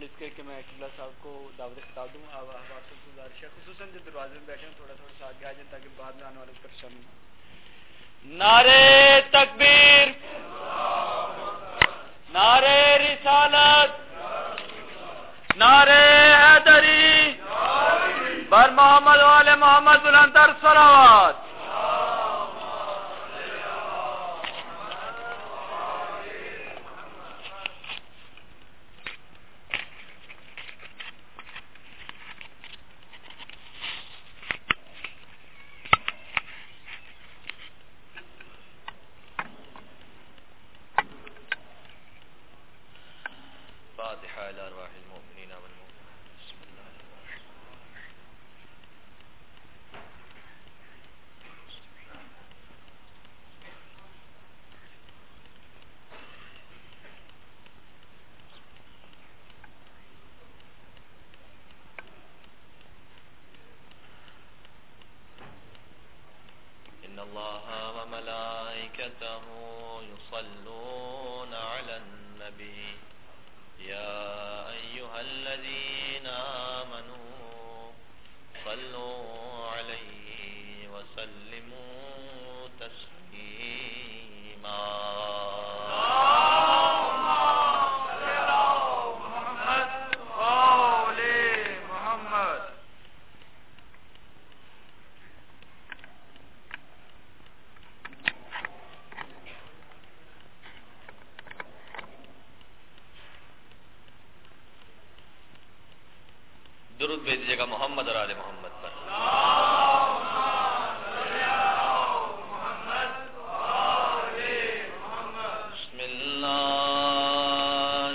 مجلس کے کہ میں قبلہ صاحب کو دعوت خطاب دوں. آپ سب سے گزارش ہے خصوصاً جو دروازے میں بیٹھے ہیں تھوڑا سا آگے آ جائیں تاکہ بعد میں آنے والوں کو پریشانی نہ ہو. نعرے تکبیر، نعرے رسالت، نعرے حیدری، بر محمد والے محمد بلندر صلوات. فاتحة إلى أرواح المؤمنين والمؤمنات. بسم الله إن الله وملائكته يصلون على النبي يا أيها الذين آمنوا صلوا عليه وسلموا تسليما. اللهم صل على محمد وآل محمد. درود بھیج دیجیے گا محمد اور آل محمد پر. بسم اللہ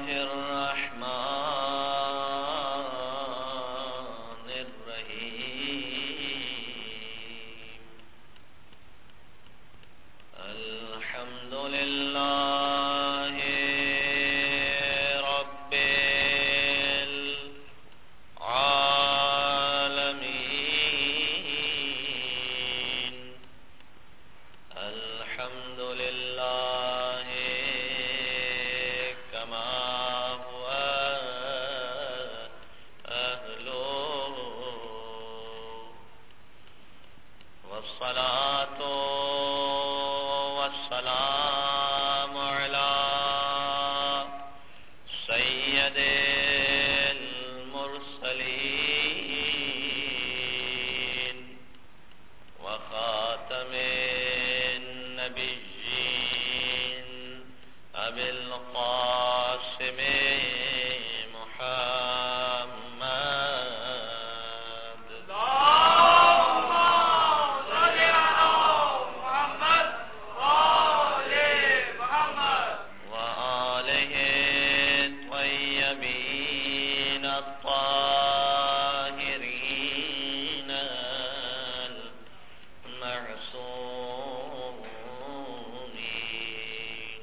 الرحمن الرحیم. الحمد للہ رب العالمین. الحمد للہ کما هو أهله. والصلاة والسلام على سيد المرسلين وخاتم النبيين أبي القاسم محمد. اللهم صل على محمد وآل محمد وآله الطيبين الطاهرين المعصومين.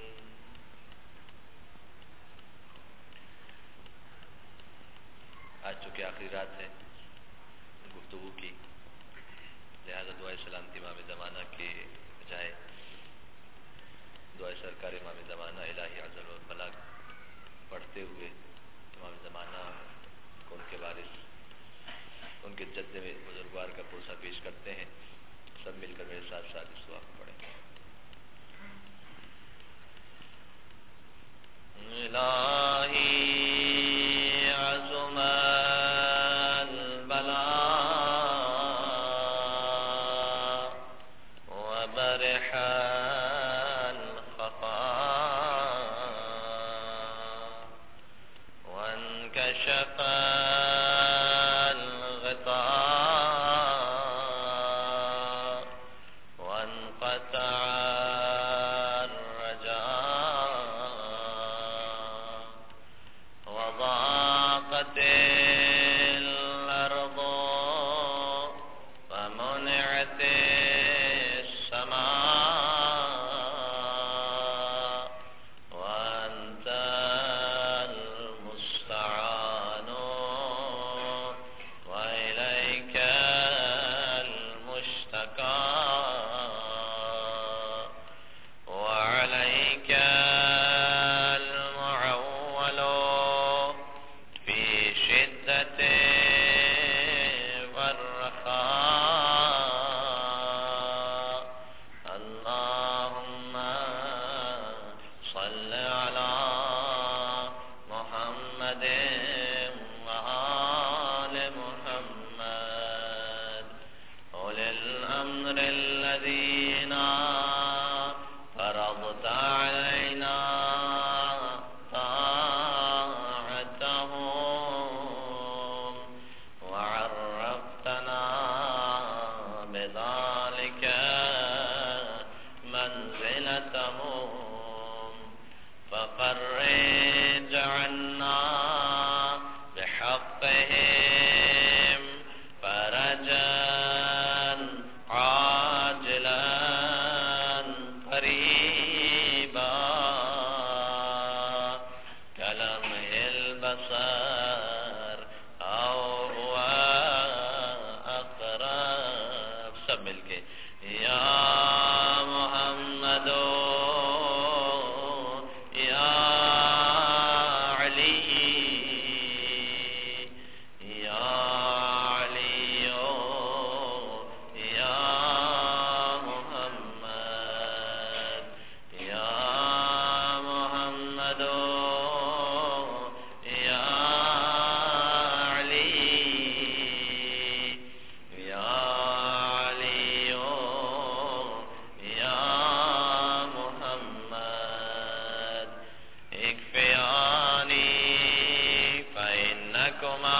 آج چونکہ آخری رات ہے گفتگو کی، لہذا دعائے سلامتی امام زمانہ کے بجائے دعائے سرکار امام زمانہ الہی عزل و بلاغ پڑھتے ہوئے امام زمانہ کو ان کے وارث ان کے جد میں بزرگوار کا پرسہ پیش کرتے ہیں. سب مل کر میرے ساتھ ساتھ اس دعا کو پڑھیں. الہی عظم البلاء وبرح الخفاء وانكشف الغطاء وانقطع الرجاء وضاقت الأرض ومنعت السماء وأنت المستعان وإليك المشتكى وعليك المعول في الأمر الذين فرضت علينا طاعتهم وعرفتنا بذلك منزلتهم ففرج عنا بحقهم فرجا عاجلا قريبا كلمح البصر أو هو أقرب. سب مل کے یا محمد یا علی یا علی یا محمد یا محمد یا علی یا علی یا محمد اکفیانی فإنکما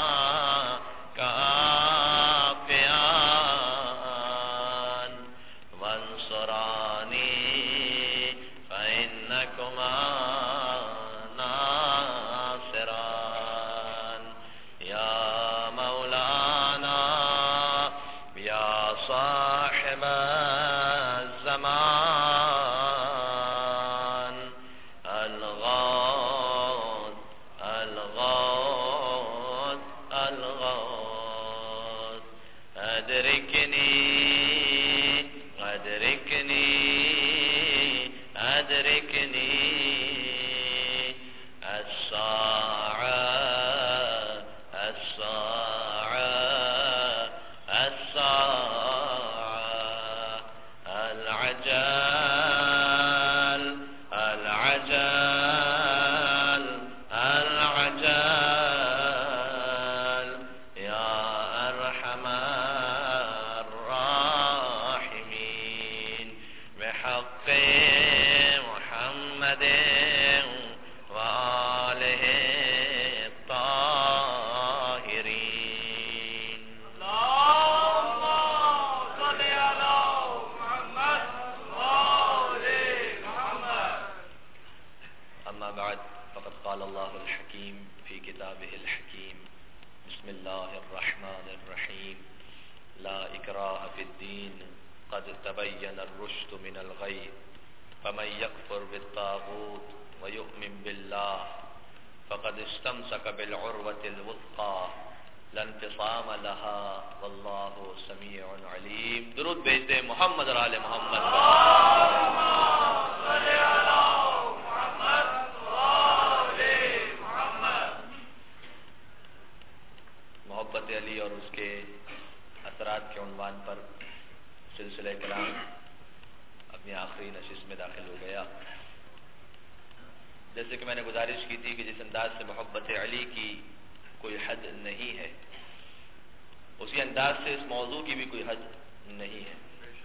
کافیان وانصرانی فإنکما ناصران یا مولانا یا صاحب الزمان الغوث الغوث الغوث أدركني أدركني أدركني الساعة الساعة الساعة العجل العجل العجل يا أرحم الراحمين بحق محمد وآله الطاهرين. اللهم صل على محمد وآل محمد. أما بعد فقد قال الله الحكيم في كتابه الحكيم بسم الله الرحمن الرحيم لا إكراه في الدين قد تبين الرشد من الغي فمن يكفر بالطاغوت ويؤمن بالله فقد استمسك بالعروة الوثقى لا انفصام لها والله سميع عليم. درود بھیجتے محمد اور آل محمد. صل على محمد وآل محمد. محبت علی اور اس کے اثرات کے عنوان پر سلسلہ کلام اپنی آخری نشست میں داخل ہو گیا. جیسے کہ میں نے گزارش کی تھی کہ جس انداز سے محبت علی کی کوئی حد نہیں ہے اسی انداز سے اس موضوع کی بھی کوئی حد نہیں ہے.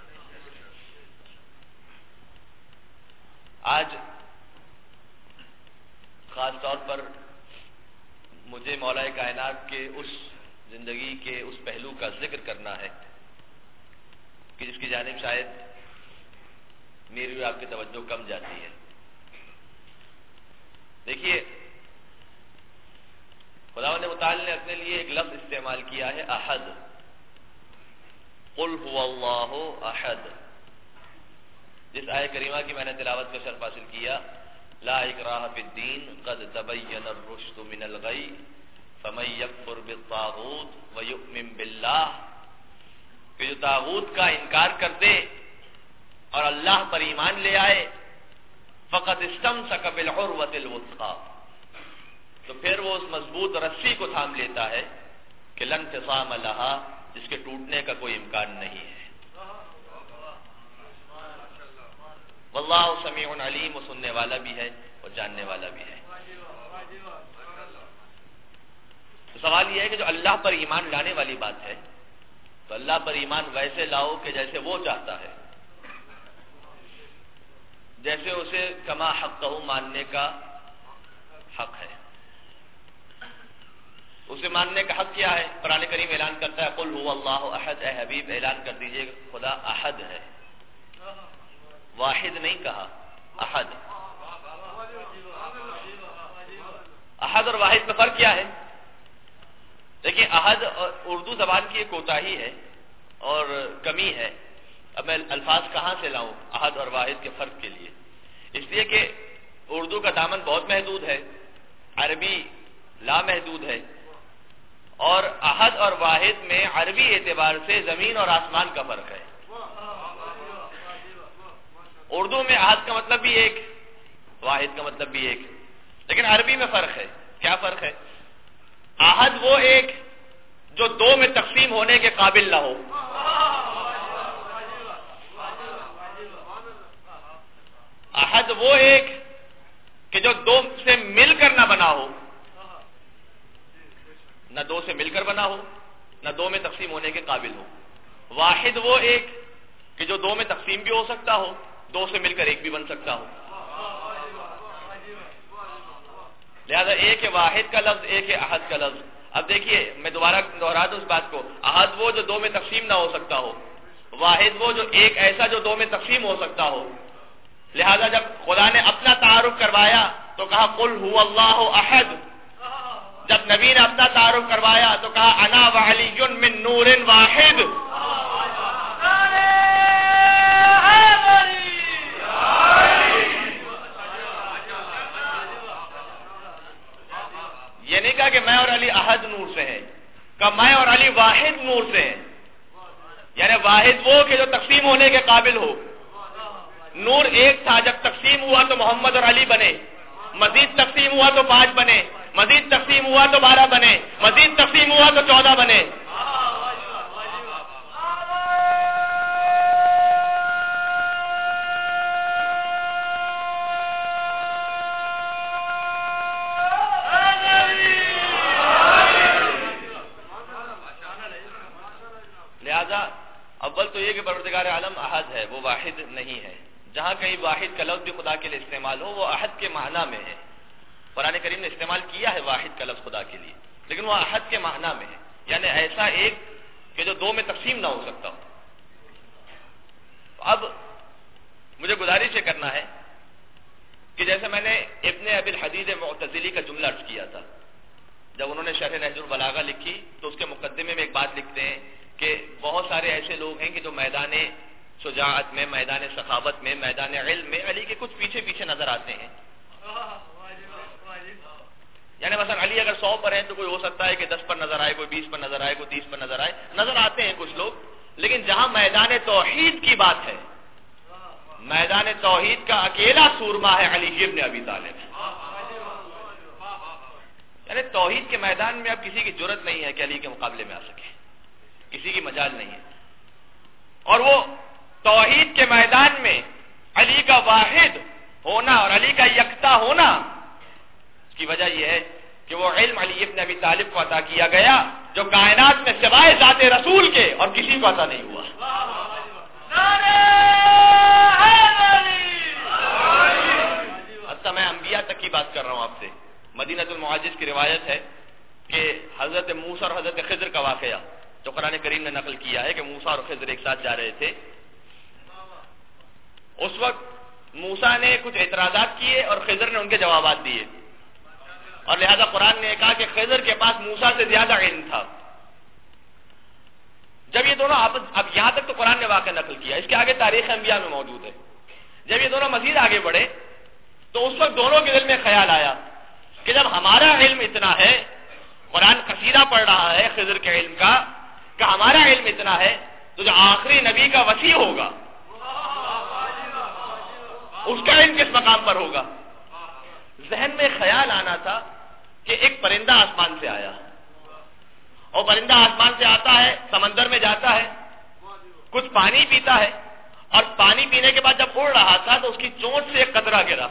آج خاص طور پر مجھے مولا کائنات کے اس زندگی کے اس پہلو کا ذکر کرنا ہے کہ جس کی جانب شاید میری اور آپ کی توجہ کم جاتی ہے. دیکھیے خداوند متعال نے اپنے لیے ایک لفظ استعمال کیا ہے احد. قل هو اللہ احد. جس آیہ کریمہ کی میں نے تلاوت کا شرف حاصل کیا لا اکراہ فی الدین قد تبین الرشد من الغی فمن یکفر بالطاغوت ویؤمن باللہ، کہ جو طاغوت کا انکار کر دے اور اللہ پر ایمان لے آئے فقد استمسک بالعروۃ الوثقی، تو پھر وہ اس مضبوط رسی کو تھام لیتا ہے کہ لن انفصام لہا، جس کے ٹوٹنے کا کوئی امکان نہیں ہے. واللہ سمیع علیم، وہ سننے والا بھی ہے اور جاننے والا بھی ہے. تو سوال یہ ہے کہ جو اللہ پر ایمان لانے والی بات ہے تو تو اللہ پر ایمان ویسے لاؤ کہ جیسے وہ چاہتا ہے، جیسے اسے کما حقہ ماننے کا حق ہے۔ اسے ماننے کا حق کیا ہے؟ قرآن کریم اعلان کرتا ہے قل هو اللہ احد، اے حبیب اعلان کر دیجئے خدا احد ہے، واحد نہیں کہا، احد۔ احد اور واحد میں فرق کیا ہے؟ دیکھیں احد اردو زبان کی ایک کوتاہی ہے اور کمی ہے۔ اب میں الفاظ کہاں سے لاؤں احد اور واحد کے فرق کے لیے؟ اس لیے کہ اردو کا دامن بہت محدود ہے، عربی لامحدود ہے، اور احد اور واحد میں عربی اعتبار سے زمین اور آسمان کا فرق ہے۔ اردو میں احد کا مطلب بھی ایک، واحد کا مطلب بھی ایک، لیکن عربی میں فرق ہے۔ کیا فرق ہے؟ احد وہ ایک جو دو میں تقسیم ہونے کے قابل نہ ہو، احد وہ ایک کہ جو دو سے مل کر نہ بنا ہو، نہ دو سے مل کر بنا ہو، نہ دو میں تقسیم ہونے کے قابل ہو۔ واحد وہ ایک کہ جو دو میں تقسیم بھی ہو سکتا ہو، دو سے مل کر ایک بھی بن سکتا ہو۔ لہذا ایک ہے واحد کا لفظ، ایک ہے احد کا لفظ۔ اب دیکھیے میں دوبارہ دہرا دوں اس بات کو، احد وہ جو دو میں تقسیم نہ ہو سکتا ہو، واحد وہ جو ایک ایسا جو دو میں تقسیم ہو سکتا ہو۔ لہذا جب خدا نے اپنا تعارف کروایا تو کہا قل هو اللہ احد، جب نبی نے اپنا تعارف کروایا تو کہا انا وعلی من نور واحد۔ یہ نہیں کہا کہ میں اور علی احد نور سے ہیں، کہا میں اور علی واحد نور سے ہیں، یعنی واحد وہ کہ جو تقسیم ہونے کے قابل ہو۔ نور ایک تھا، جب تقسیم ہوا تو محمد اور علی بنے، مزید تقسیم ہوا تو 5 بنے، مزید تقسیم ہوا تو 12 بنے، مزید تقسیم ہوا تو 14 بنے۔ لہذا اول تو یہ کہ پروردگار عالم احد ہے، وہ واحد نہیں ہے۔ جہاں کہیں واحد کا لفظ بھی خدا کے لیے استعمال ہو وہ احد کے معنی میں ہے۔ قرآن کریم نے استعمال کیا ہے واحد کا لفظ خدا کے لیے، لیکن وہ احد کے معنی میں ہے، یعنی ایسا ایک کہ جو دو میں تقسیم نہ ہو سکتا ہو۔ اب مجھے گزارش یہ کرنا ہے کہ جیسے میں نے ابن ابی الحدید معتزلی کا جملہ عرض کیا تھا، جب انہوں نے شرح نہج البلاغہ لکھی تو اس کے مقدمے میں ایک بات لکھتے ہیں کہ بہت سارے ایسے لوگ ہیں کہ جو میدان شجاعت میں، میدان سخاوت میں، میدان علم میں علی کے کچھ پیچھے پیچھے نظر آتے ہیں۔ یعنی مثلا علی اگر 100 پر ہیں تو کوئی ہو سکتا ہے کہ 10 پر نظر آئے، کوئی 20 پر نظر آئے، کوئی 30 پر نظر آئے، نظر آتے ہیں کچھ لوگ۔ لیکن جہاں میدان توحید کی بات ہے، میدان توحید کا اکیلا سورما ہے علی ابن ابی طالب۔ یعنی توحید کے میدان میں اب کسی کی جرت نہیں ہے کہ علی کے مقابلے میں آ سکے، کسی کی مجال نہیں ہے۔ اور وہ توحید کے میدان میں علی کا واحد ہونا اور علی کا یکتا ہونا، اس کی وجہ یہ ہے کہ وہ علم علی ابن ابی طالب کو عطا کیا گیا جو کائنات میں سوائے ذات رسول کے اور کسی کو عطا نہیں ہوا۔ میں انبیاء تک کی بات کر رہا ہوں آپ سے۔ مدینہ المعاجز کی روایت ہے کہ حضرت موسیٰ اور حضرت خضر کا واقعہ جو قرآن کریم نے نقل کیا ہے کہ موسیٰ اور خضر ایک ساتھ جا رہے تھے۔ اس وقت موسیٰ نے کچھ اعتراضات کیے اور خضر نے ان کے جوابات دیے، اور لہذا قرآن نے کہا کہ خضر کے پاس موسیٰ سے زیادہ علم تھا۔ جب یہ دونوں اب یہاں تک تو قرآن نے واقعہ نقل کیا، اس کے آگے تاریخ انبیاء میں موجود ہے۔ جب یہ دونوں مزید آگے بڑھے تو اس وقت دونوں کے دل میں خیال آیا کہ جب ہمارا علم اتنا ہے، قرآن قصیدہ پڑھ رہا ہے خضر کے علم کا کہ ہمارا علم اتنا ہے، تو جو آخری نبی کا وصی ہوگا اس کا علم کس مقام پر ہوگا؟ ذہن میں خیال آنا تھا کہ ایک پرندہ آسمان سے آیا، اور پرندہ آسمان سے آتا ہے، سمندر میں جاتا ہے، کچھ پانی پیتا ہے، اور پانی پینے کے بعد جب اڑ رہا تھا تو اس کی چونچ سے ایک قطرہ گرا۔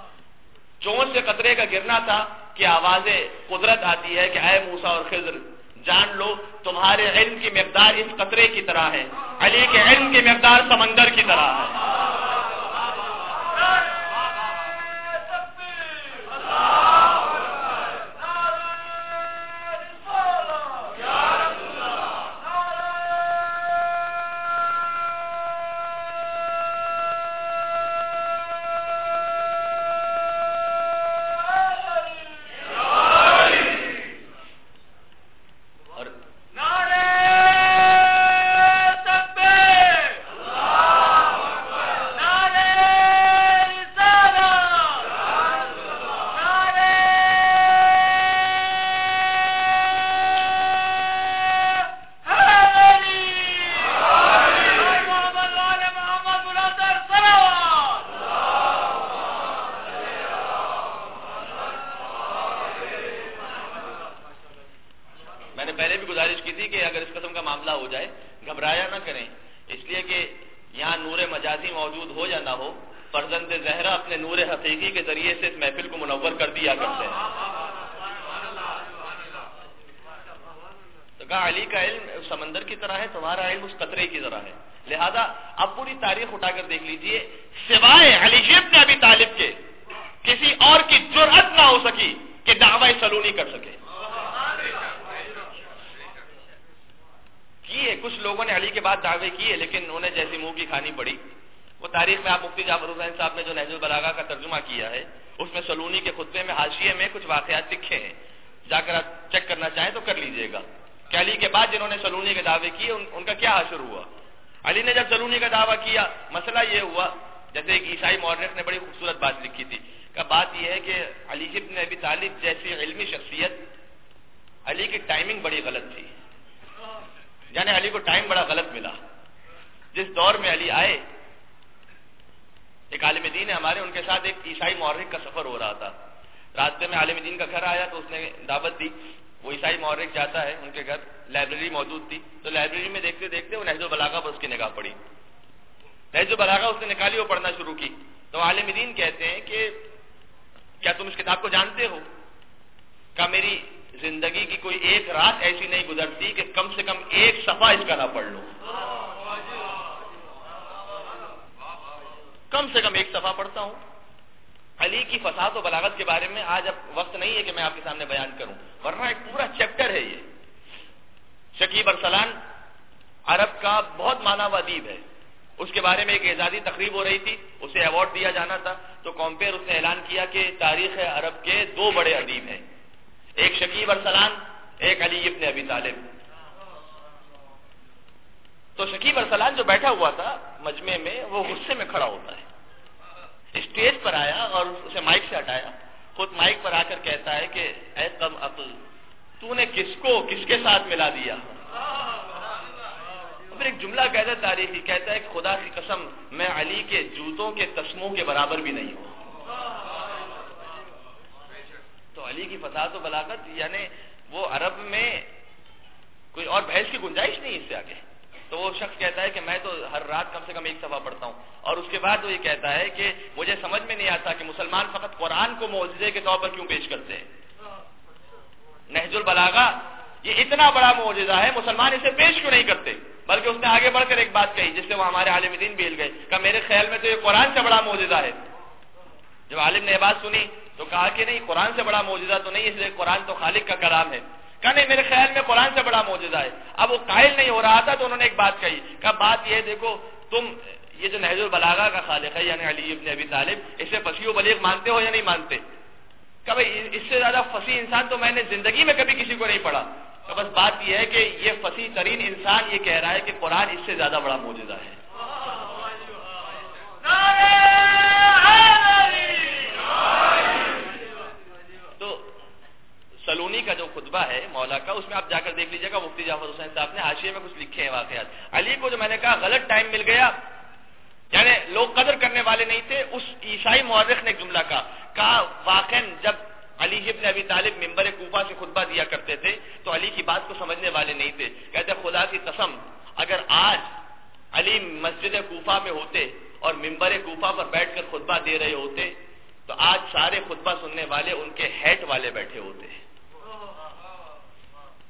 چونچ سے قطرے کا گرنا تھا کہ آواز قدرت آتی ہے کہ اے موسیٰ اور خضر جان لو تمہارے علم کی مقدار اس قطرے کی طرح ہے، علی کے علم کی مقدار سمندر کی طرح ہے۔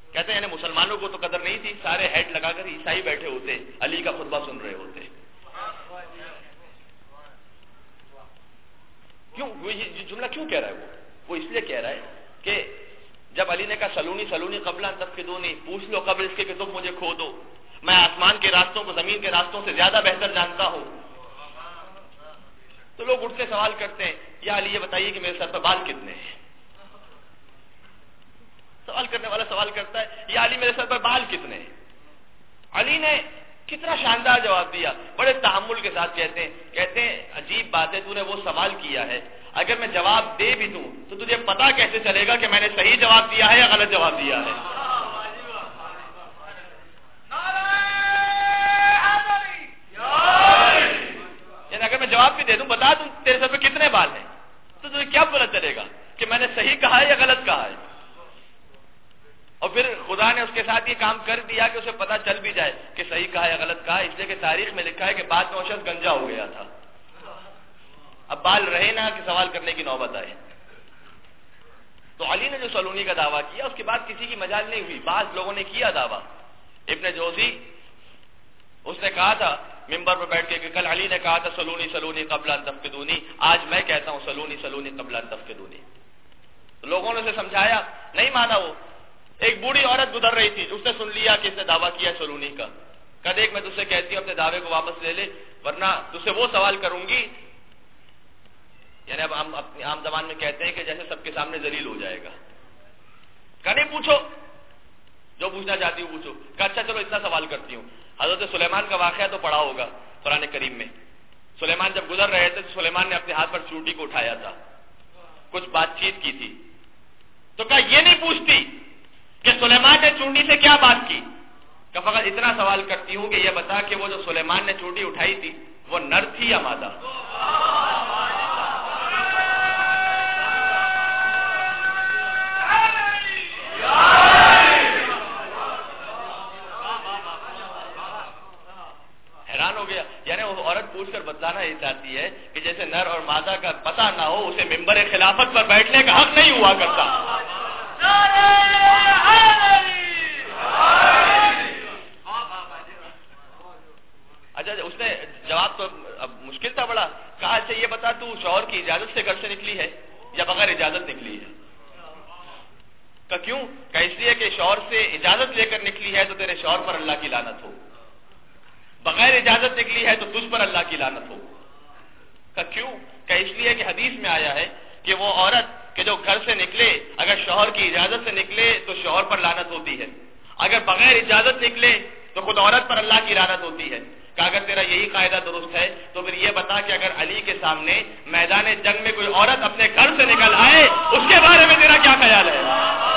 کہتے ہیں مسلمانوں کو تو قدر نہیں تھی, سارے ہیڈ لگا کر عیسائی بیٹھے ہوتے, علی کا خطبہ سن رہے ہوتے. کیوں یہ جملہ کیوں کہہ رہا ہے؟ وہ اس لیے کہہ رہا ہے کہ جب علی نے کہا سلونی سلونی قبل ان تفقدونی, پوچھ لو قبل اس کے کہ تم مجھے کھو دو, میں آسمان کے راستوں کو زمین کے راستوں سے زیادہ بہتر جانتا ہوں. تو لوگ اٹھ کے سوال کرتے ہیں, یا علی یہ بتائیے کہ میرے سر پر بال کتنے ہیں؟ سوال کرنے والا سوال کرتا ہے, یا علی میرے سر پر بال کتنے ہیں؟ علی نے کتنا شاندار جواب دیا, بڑے تحمل کے ساتھ کہتے ہیں عجیب بات ہے, تو نے وہ سوال کیا ہے, اگر میں جواب دے بھی دوں تو تجھے پتا کیسے چلے گا کہ میں نے صحیح جواب دیا ہے یا غلط جواب دیا ہے؟ یعنی اگر میں جواب بھی دے دوں, بتا دوں تیرے سر پہ کتنے بال ہیں, تو تجھے کیا پتا چلے گا کہ میں نے صحیح کہا ہے یا غلط کہا ہے؟ اور پھر خدا نے اس کے ساتھ یہ کام کر دیا کہ اسے پتا چل بھی جائے کہ صحیح کہا یا غلط کہا, اس لیے کہ تاریخ میں لکھا ہے کہ بعد میں وہ شخص گنجا ہو گیا تھا. اب بال رہے نہ کہ سوال کرنے کی نوبت آئے. تو علی نے جو سلونی کا دعویٰ کیا اس کے بعد کسی کی مجال نہیں ہوئی. بعض لوگوں نے کیا دعویٰ, ابن جوزی اس نے کہا تھا ممبر پر بیٹھ کے کہ کل علی نے کہا تھا سلونی سلونی قبل ان تفقدونی, آج میں کہتا ہوں سلونی سلونی قبل ان تفقدونی. لوگوں نے اسے سمجھایا, نہیں مانا. وہ ایک بوڑھی عورت گزر رہی تھی, اس نے سن لیا کہ اس نے دعویٰ کیا سلونی کا. کہ دیکھ میں تجھ سے کہتی ہوں اپنے دعوے کو واپس لے لے, ورنہ تجھ سے وہ سوال کروں گی, یعنی اب ہم اپنی عام زبان میں کہتے ہیں کہ جیسے سب کے سامنے ذلیل ہو جائے گا. کہ نہیں پوچھو, جو پوچھنا چاہتی ہوں پوچھو. کہ اچھا چلو اتنا سوال کرتی ہوں. حضرت سلیمان کا واقعہ تو پڑھا ہوگا قرآن کریم میں. سلیمان جب گزر رہے تھے تو سلیمان نے اپنے ہاتھ پر چونٹی کو اٹھایا تھا, کچھ بات چیت کی تھی. تو کہا یہ نہیں پوچھتی کہ سلیمان نے چونٹی سے کیا بات کی, کہ فقط اتنا سوال کرتی ہوں کہ یہ بتا کہ وہ جو سلیمان نے چونٹی اٹھائی تھی وہ نر تھی یا مادہ؟ حیران ہو گیا. یعنی وہ عورت پوچھ کر بتلانا یہ چاہتی ہے کہ جیسے نر اور مادہ کا پتہ نہ ہو اسے ممبر خلافت پر بیٹھنے کا حق نہیں ہوا کرتا. اچھا اس نے جواب تو اب مشکل تھا بڑا. کہا اچھا یہ بتا تو شوہر کی اجازت سے گھر سے نکلی ہے یا بغیر اجازت نکلی ہے؟ کہ کیوں؟ کہ اس لیے کہ شوہر سے اجازت لے کر نکلی ہے تو تیرے شوہر پر اللہ کی لعنت ہو, بغیر اجازت نکلی ہے تو تجھ پر اللہ کی لعنت ہو. کہ کیوں؟ کہ اس لیے کہ حدیث میں آیا ہے کہ وہ عورت کہ جو گھر سے نکلے اگر شوہر کی اجازت سے نکلے تو شوہر پر لعنت ہوتی ہے, اگر بغیر اجازت نکلے تو خود عورت پر اللہ کی لعنت ہوتی ہے. کہ اگر تیرا یہی قاعدہ درست ہے تو پھر یہ بتا کہ اگر علی کے سامنے میدان جنگ میں کوئی عورت اپنے گھر سے نکل آئے اس کے بارے میں تیرا کیا خیال ہے؟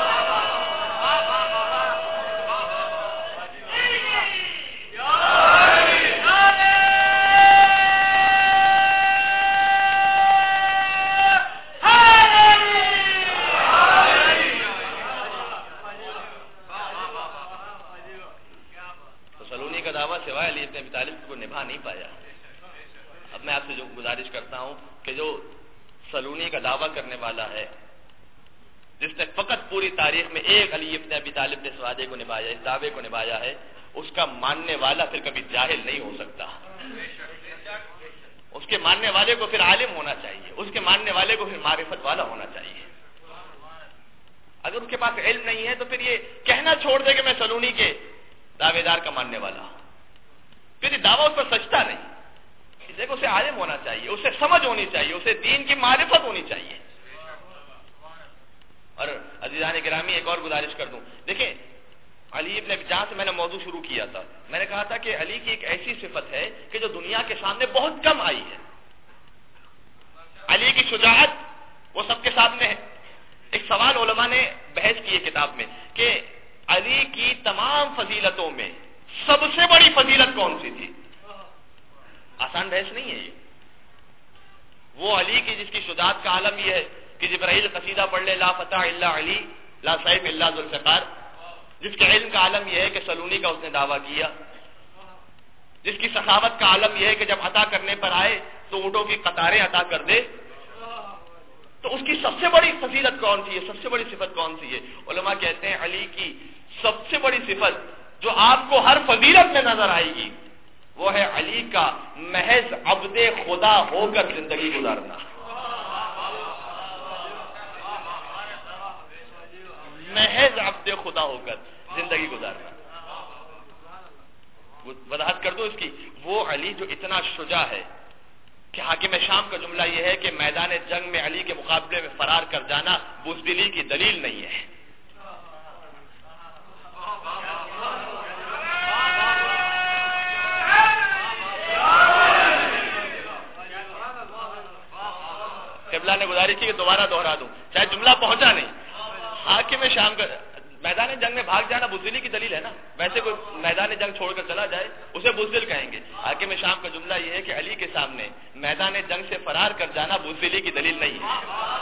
سوائے علی ابن ابی طالب کو نبھا نہیں پایا. اب میں آپ سے جو گزارش کرتا ہوں کہ جو سلونی کا دعویٰ کرنے والا ہے, جس نے فقط پوری تاریخ میں ایک علی ابن ابی طالب نے اس وعدے کو نبھایا, اس دعوے کو نبھایا ہے, اس کا ماننے والا پھر کبھی جاہل نہیں ہو سکتا. اس کے ماننے والے کو پھر عالم ہونا چاہیے, اس کے ماننے والے کو پھر معرفت والا ہونا چاہیے. اگر اس کے پاس علم نہیں ہے تو پھر یہ کہنا چھوڑ دے کہ میں سلونی کے دعوے دار کا ماننے والا ہوں, پھر یہ دعویٰ اس پر سچتا نہیں. اس لیے کہ اسے عالم ہونا چاہیے, اسے سمجھ ہونی چاہیے, اسے دین کی معرفت ہونی چاہیے. اور عزیزان گرامی ایک اور گزارش کر دوں, دیکھیں علی ابن ابی، جہاں سے میں نے موضوع شروع کیا تھا میں نے کہا تھا کہ علی کی ایک ایسی صفت ہے کہ جو دنیا کے سامنے بہت کم آئی ہے. علی کی شجاعت وہ سب کے سامنے ہے. ایک سوال علماء نے بحث کی ہے کتاب میں کہ علی کی تمام فضیلتوں میں سب سے بڑی فضیلت کون سی تھی؟ آسان بحث نہیں ہے یہ. وہ علی کی جس کی شجاعت کا عالم یہ ہے کہ جبرائیل قصیدہ پڑھ لے لا فتح الا علی لا سیف الا ذوالفقار, جس کے علم کا عالم یہ ہے کہ سلونی کا اس نے دعویٰ کیا, جس کی سخاوت کا عالم یہ ہے کہ جب عطا کرنے پر آئے تو اونٹوں کی قطاریں عطا کر دے. تو اس کی سب سے بڑی فضیلت کون سی ہے, سب سے بڑی صفت کون سی ہے؟ علماء کہتے ہیں علی کی سب سے بڑی صفت جو آپ کو ہر فضیلت میں نظر آئے گی وہ ہے علی کا محض عبد خدا ہو کر زندگی گزارنا. محض عبد خدا ہو کر زندگی گزارنا. وضاحت کر دو اس کی. وہ علی جو اتنا شجاع ہے کہ حاکم شام کا جملہ یہ ہے کہ میدان جنگ میں علی کے مقابلے میں فرار کر جانا بزدلی کی دلیل نہیں ہے. قبلہ نے گزارش کی کہ دوبارہ دوہرا دوں, چاہے جملہ پہنچا نہیں. حاکم شام کا میدان جنگ میں بھاگ جانا بزدلی کی دلیل ہے نا. ویسے کوئی میدان جنگ چھوڑ کر چلا جائے اسے بزدل کہیں گے. حاکم شام کا جملہ یہ ہے کہ علی کے سامنے میدان جنگ سے فرار کر جانا بزدلی کی دلیل نہیں ہے.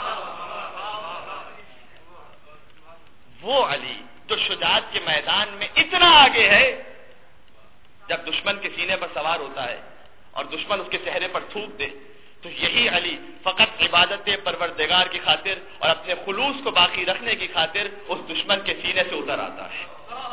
وہ علی جو شجاعت کے میدان میں اتنا آگے ہے, جب دشمن کے سینے پر سوار ہوتا ہے اور دشمن اس کے چہرے پر تھوک دے تو یہی علی فقط عبادت پروردگار کی خاطر اور اپنے خلوص کو باقی رکھنے کی خاطر اس دشمن کے سینے سے اتر آتا ہے.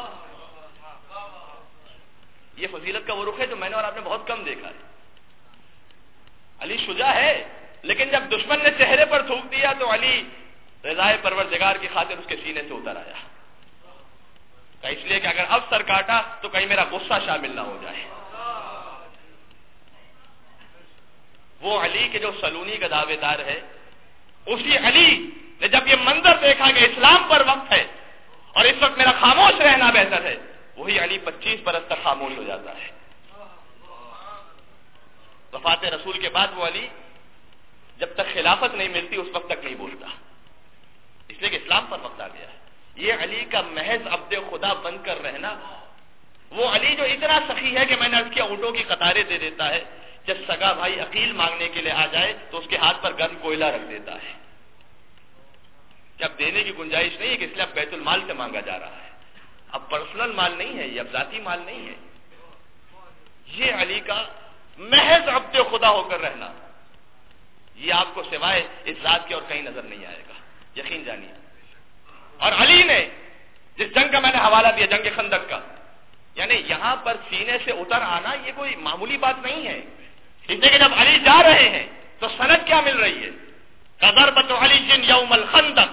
یہ فضیلت کا وہ رخ ہے جو میں نے اور آپ نے بہت کم دیکھا ہے. علی شجاع ہے لیکن جب دشمن نے چہرے پر تھوک دیا تو علی رضائے پروردگار کی خاطر اس کے سینے سے اتر آیا. اس لیے کہ اگر اب سر کاٹا تو کہیں میرا غصہ شامل نہ ہو جائے. وہ علی کے جو سلونی کا دعوے دار ہے, اسی علی نے جب یہ منظر دیکھا کہ اسلام پر وقت ہے اور اس وقت میرا خاموش رہنا بہتر ہے, وہی علی 25 برس تک خاموش ہو جاتا ہے. وفات رسول کے بعد وہ علی جب تک خلافت نہیں ملتی اس وقت تک نہیں بولتا, اس لیے کہ اسلام پر وقت آ گیا ہے. یہ علی کا محض عبد خدا بن کر رہنا, وہ علی جو اتنا سخی ہے کہ میں نے عرض کیا اونٹوں کی قطاریں دے دیتا ہے. جب سگا بھائی عقیل مانگنے کے لیے آ جائے تو اس کے ہاتھ پر گرم کوئلہ رکھ دیتا ہے. جب دینے کی گنجائش نہیں ہے کہ اس لیے اب بیت المال سے مانگا جا رہا ہے. اب پرسنل مال نہیں ہے, یہ اب ذاتی مال نہیں ہے. یہ علی کا محض عبد خدا ہو کر رہنا, یہ آپ کو سوائے اس ذات کے اور کہیں نظر نہیں آئے گا, یقین جانیے. اور علی نے جس جنگ کا میں نے حوالہ دیا, جنگ خندق کا, یعنی یہاں پر سینے سے اتر آنا یہ کوئی معمولی بات نہیں ہے. اس لیے کہ جب علی جا رہے ہیں تو سند کیا مل رہی ہے؟ ضربۃ علی یوم الخندق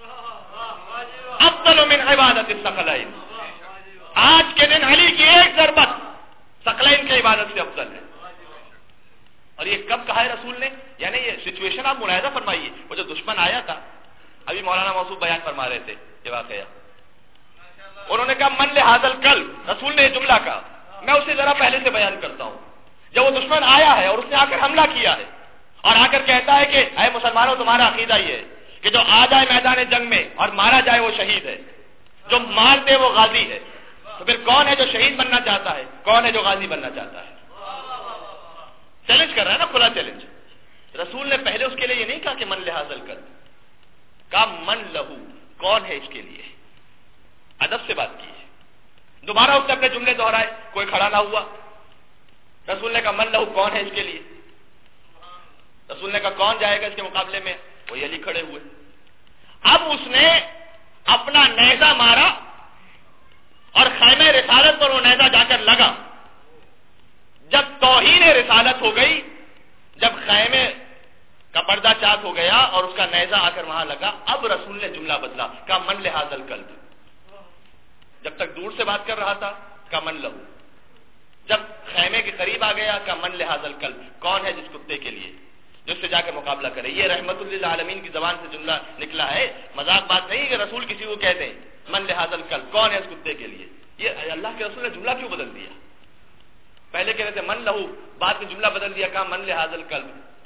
افضل من عبادت الثقلین. آج کے دن علی کی ایک ضربت ثقلین کی عبادت سے افضل ہے. اور یہ کب کہا ہے رسول نے؟ یعنی یہ سچویشن آپ ملاحظہ فرمائیے. وہ جو دشمن آیا تھا, ابھی مولانا موصوف بیان فرما رہے تھے یہ واقعہ, انہوں نے کہا من لہذا القلب, رسول نے یہ جملہ کہا. میں اسے ذرا پہلے سے بیان کرتا ہوں. جب وہ دشمن آیا ہے اور اس نے آ کر حملہ کیا ہے اور آ کر کہتا ہے کہ اے مسلمانوں تمہارا عقیدہ یہ ہے کہ جو آ جائے میدان جنگ میں اور مارا جائے وہ شہید ہے, جو مار دے وہ غازی ہے, تو پھر کون ہے جو شہید بننا چاہتا ہے, کون ہے جو غازی بننا چاہتا ہے؟ چیلنج کر رہا ہے نا, کھلا چیلنج. رسول نے پہلے اس کے لیے یہ نہیں کہا کہ من لہذا القلب, کہا من لہو, کون ہے اس کے لیے. ادب سے بات کی ہے. دوبارہ اس نے اپنے جملے دہرائے, کوئی کھڑا نہ ہوا. رسول نے کہا من لہو, کون ہے اس کے لیے. رسول نے کہا کون جائے گا اس کے مقابلے میں, وہی علی کھڑے ہوئے. اب اس نے اپنا نیزہ مارا اور خیمہ رسالت پر وہ نیزہ جا کر لگا. جب توہین رسالت ہو گئی, جب خیمے کا پردہ چاک ہو گیا اور اس کا نیزہ آ کر وہاں لگا, اب رسول نے جملہ بدلا, کہا من لہذا القلب. جب تک دور سے بات کر رہا تھا کہا من لہو, جب خیمے کے قریب آ گیا کہا من لہذا القلب, کون ہے جس کتے کے لیے جس سے جا کے مقابلہ کرے. یہ رحمت للعالمین کی زبان سے جملہ نکلا ہے, مذاق بات نہیں کہ رسول کسی کو کہتے ہیں من لہذا القلب, کون ہے اس کتے کے لیے. یہ اللہ کے رسول نے جملہ کیوں بدل دیا؟ پہلے کہہ رہے تھے من لہو, بعد میں جملہ بدل دیا, کہا من لہذا القلب.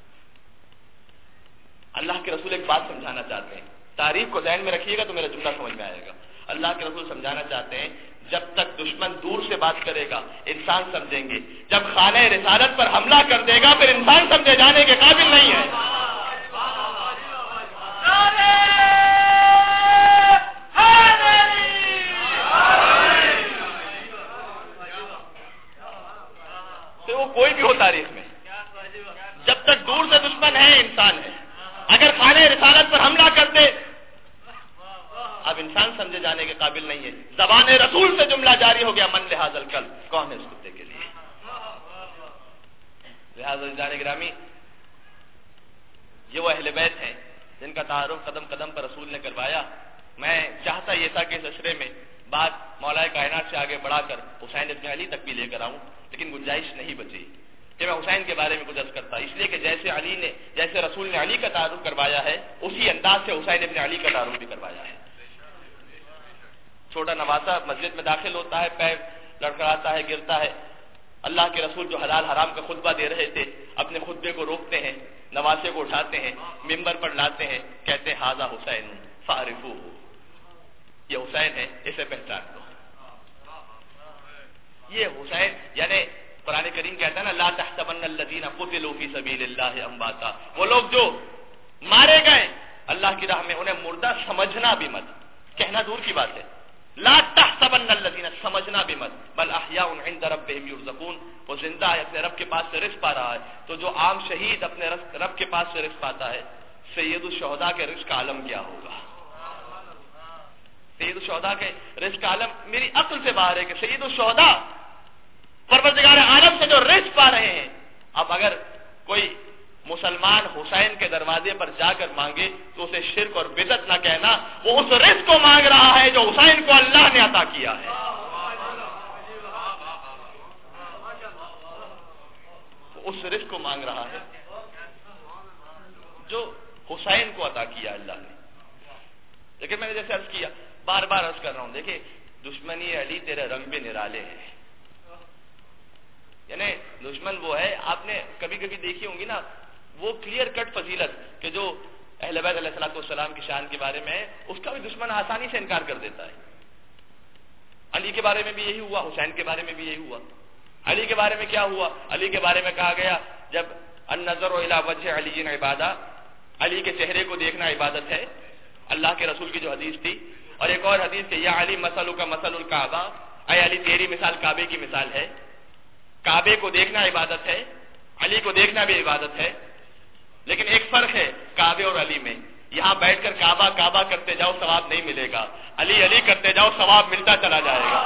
اللہ کے رسول ایک بات سمجھانا چاہتے ہیں, تعریف کو ذہن میں رکھیے گا تو میرا جملہ سمجھ میں آئے گا. اللہ کے رسول سمجھانا چاہتے ہیں جب تک دشمن دور سے بات کرے گا انسان سمجھیں گے, جب خانہ رسالت پر حملہ کر دے گا پھر انسان سمجھے جانے کے قابل نہیں ہے. تو وہ کوئی بھی ہو تاریخ میں, جب تک دور سے دشمن ہے انسان ہے. اگر خانہ رسالت پر حملہ کر دے اب انسان سمجھے جانے کے قابل نہیں ہے. زبان رسول سے جملہ جاری ہو گیا من لہذا الکلب, کون ہے اس کتے کے لیے؟ لہذا جانے گرامی, یہ وہ اہل بیت ہیں جن کا تعارف قدم قدم پر رسول نے کروایا. میں چاہتا یہ تھا کہ اس اشرے میں بات مولا کائنات سے آگے بڑھا کر حسین ابن علی تک بھی لے کر آؤں, لیکن گنجائش نہیں بچی کہ میں حسین کے بارے میں کچھ عرض کرتا, اس لیے کہ جیسے رسول نے علی کا تعارف کروایا ہے اسی انداز سے حسین ابن علی کا تعارف بھی کروایا ہے. چھوٹا نواسا مسجد میں داخل ہوتا ہے, پیر لڑکھڑاتا ہے, گرتا ہے. اللہ کے رسول جو حلال حرام کا خطبہ دے رہے تھے اپنے خطبے کو روکتے ہیں, نواسے کو اٹھاتے ہیں, ممبر پر لاتے ہیں, کہتے ہیں ھذا حسین فاعرفوہ, یہ حسین ہے, اسے پہچان دو. یہ حسین یعنی قرآن کریم کہتا ہے نا لا تحسبن الذین قتلوا فی سبیل اللہ امواتا, وہ لوگ جو مارے گئے اللہ کی راہ میں انہیں مردہ سمجھنا بھی مت. کہنا دور کی بات ہے, لا تحسبن الذین, سمجھنا بھی مت, بل احیاء عند ربهم یرزقون, وہ زندہ ہے, اپنے رب کے پاس سے رزق پا رہا ہے. تو جو عام شہید اپنے رب کے پاس سے رزق پاتا ہے, سید الشہداء کے رزق کا عالم کیا ہوگا؟ سید الشہداء کے رزق کا عالم میری عقل سے باہر ہے کہ سید الشہداء پروردگار عالم سے جو رزق پا رہے ہیں. اب اگر کوئی مسلمان حسین کے دروازے پر جا کر مانگے تو اسے شرک اور بدعت نہ کہنا, وہ اس رزق کو مانگ رہا ہے جو حسین کو اللہ نے عطا کیا ہے. وہ اس رزق کو مانگ رہا ہے جو حسین کو عطا کیا اللہ نے. لیکن میں نے جیسے عرض کیا, بار بار عرض کر رہا ہوں, دیکھیں دشمنی علی تیرے رنگ پہ نرالے ہیں. یعنی دشمن وہ ہے, آپ نے کبھی کبھی دیکھی ہوں گی نا وہ کلیئر کٹ فضیلت کہ جو اہل بیت علیہ الصلوۃ والسلام کی شان کے بارے میں ہے, اس کا بھی دشمن آسانی سے انکار کر دیتا ہے. علی کے بارے میں بھی یہی ہوا, حسین کے بارے میں بھی یہی ہوا. علی کے بارے میں کیا ہوا؟ علی کے بارے میں کہا گیا جب النظر الی وجہ علی عبادہ, علی کے چہرے کو دیکھنا عبادت ہے, اللہ کے رسول کی جو حدیث تھی. اور ایک اور حدیث کہ یا علی مثلک مثل الکعبہ, اے علی تیری مثال کعبے کی مثال ہے. کعبے کو دیکھنا عبادت ہے, علی کو دیکھنا بھی عبادت ہے, لیکن ایک فرق ہے کعبے اور علی میں. یہاں بیٹھ کر کعبہ کعبہ کرتے جاؤ ثواب نہیں ملے گا, علی علی کرتے جاؤ ثواب ملتا چلا جائے گا.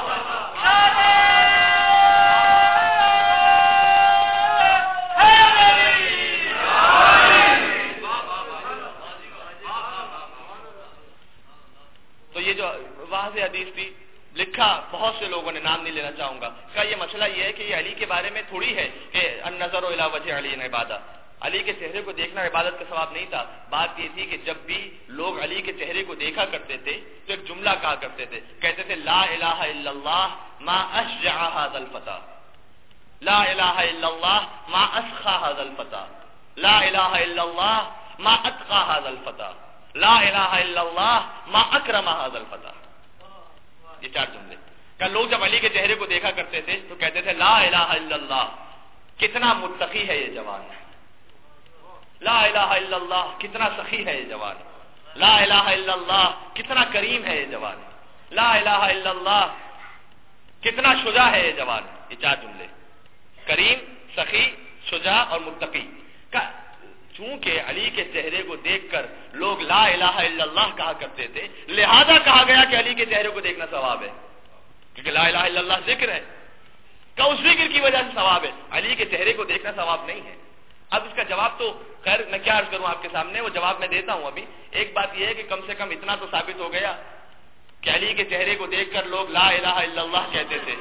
تو یہ جو واضح حدیث تھی, لکھا بہت سے لوگوں نے, نام نہیں لینا چاہوں گا, کا یہ مسئلہ یہ ہے کہ یہ علی کے بارے میں تھوڑی ہے کہ النظر الی وجہ علی عبادہ, علی کے چہرے کو دیکھنا عبادت کا ثواب نہیں تھا. بات یہ تھی کہ جب بھی لوگ علی کے چہرے کو دیکھا کرتے تھے تو ایک جملہ کہا کرتے تھے, کہتے تھے لا الہ الا اللہ ما اشجع ھذا الفتى, لا الہ الا اللہ ما اسخى ھذا الفتى, لا الہ الا اللہ ما اتقى ھذا الفتى, لا الہ الا اللہ ما اکرم ھذا الفتى. یہ چار جملے کہ لوگ جب علی کے چہرے کو دیکھا کرتے تھے تو کہتے تھے لا الہ الا اللہ کتنا متقی ہے یہ جوان, لا الہ الا اللہ کتنا سخی ہے یہ جوان, لا الہ الا اللہ کتنا کریم ہے یہ جوان, لا الہ الا اللہ کتنا شجاع ہے یہ جوان. یہ چار جملے, کریم, سخی, شجاع اور متقی. چونکہ علی کے چہرے کو دیکھ کر لوگ لا الہ الا اللہ کہا کرتے تھے, لہذا کہا گیا کہ علی کے چہرے کو دیکھنا ثواب ہے, کیونکہ لا الہ الا اللہ ذکر ہے, کہ اس ذکر کی وجہ سے ثواب ہے, علی کے چہرے کو دیکھنا ثواب نہیں ہے. اب اس کا جواب تو خیر میں کیا عرض کروں آپ کے سامنے, وہ جواب میں دیتا ہوں. ابھی ایک بات یہ ہے کہ کم سے کم اتنا تو ثابت ہو گیا کہ علی کے چہرے کو دیکھ کر لوگ لا الہ الا اللہ کہتے تھے.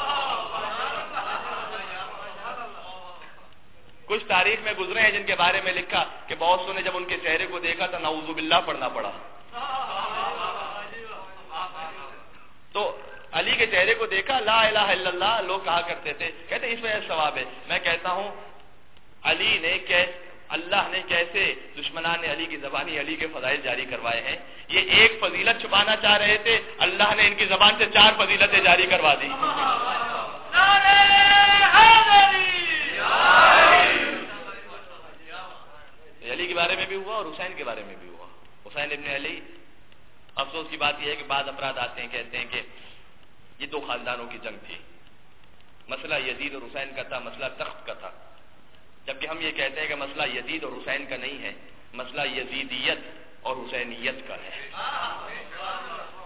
کچھ تاریخ میں گزرے ہیں جن کے بارے میں لکھا کہ بہت سو نے جب ان کے چہرے کو دیکھا تو نعوذ باللہ پڑھنا پڑا. تو علی کے چہرے کو دیکھا لا الہ الا اللہ لوگ کہا کرتے تھے, کہتے اس وجہ سے ثواب ہے. میں کہتا ہوں علی نے اللہ نے کیسے دشمنان علی کی زبانی علی کے فضائل جاری کروائے ہیں. یہ ایک فضیلت چھپانا چاہ رہے تھے, اللہ نے ان کی زبان سے 4 فضیلتیں جاری کروا دی. علی کے بارے میں بھی ہوا اور حسین کے بارے میں بھی ہوا. حسین ابن علی, افسوس کی بات یہ ہے کہ بعض افراد آتے ہیں کہتے ہیں کہ یہ 2 خاندانوں کی جنگ تھی, مسئلہ یزید اور حسین کا تھا, مسئلہ تخت کا تھا. جبکہ ہم یہ کہتے ہیں کہ مسئلہ یزید اور حسین کا نہیں ہے, مسئلہ یزیدیت اور حسینیت کا ہے.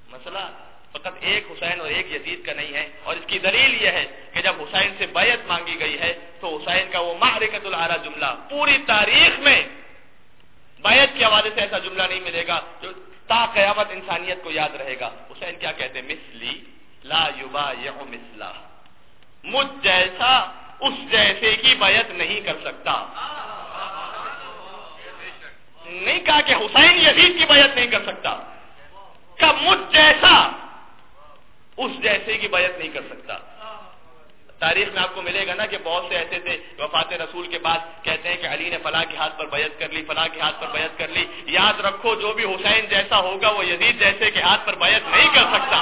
مسئلہ فقط ایک حسین اور ایک یزید کا نہیں ہے، اور اس کی دلیل یہ ہے کہ جب حسین سے بیعت مانگی گئی ہے تو حسین کا وہ معرکۃ العرا جملہ پوری تاریخ میں بیعت کے حوالے سے ایسا جملہ نہیں ملے گا جو تا قیامت انسانیت کو یاد رہے گا۔ حسین کیا کہتے ہیں؟ مثلی لا یبایع مثلا، مجھ جیسا اس جیسے کی بیعت نہیں کر سکتا۔ نہیں کہا کہ حسین یزید کی بیعت نہیں کر سکتا، کہ مجھ جیسا اس جیسے کی بیعت نہیں کر سکتا۔ تاریخ میں آپ کو ملے گا نا کہ بہت سے ایسے تھے وفات رسول کے بعد کہتے ہیں کہ علی نے فلاں کے ہاتھ پر بیعت کر لی، فلاں کے ہاتھ پر بیعت کر لی۔ یاد رکھو جو بھی حسین جیسا ہوگا وہ یزید جیسے کے ہاتھ پر بیعت نہیں کر سکتا۔